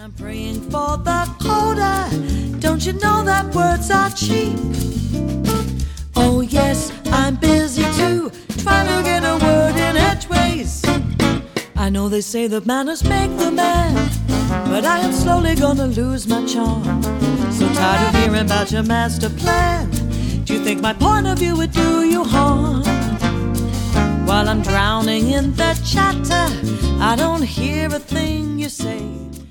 I'm praying for the quota. Don't you know that words are cheap? Oh yes, I'm busy too, trying to get a word in edgeways. I know they say that manners make the man, but I am slowly gonna lose my charm. So tired of hearing about your master plan. Do you think my point of view would do you harm? While I'm drowning in the chatter, I don't hear a thing you say.